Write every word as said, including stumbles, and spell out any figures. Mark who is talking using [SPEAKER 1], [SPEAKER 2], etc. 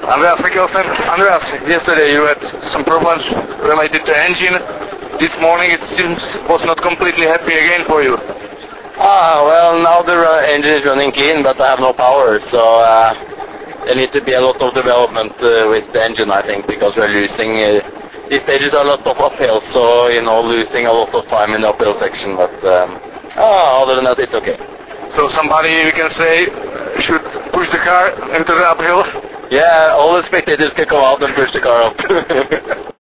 [SPEAKER 1] Andreas Mikkelsen. Andreas, yesterday you had some problems related to engine. This morning it seems was not completely happy again for you.
[SPEAKER 2] Ah, well, now the uh, engine is running clean, but I have no power, so uh, there needs to be a lot of development uh, with the engine, I think, because we're losing. Uh, these stages are a lot of uphill, so you know, losing a lot of time in the uphill section. But um, ah, other than that, it's okay.
[SPEAKER 1] So somebody, we can say, should push the car into the uphill?
[SPEAKER 2] Yeah, all the spectators can come out and push the car up.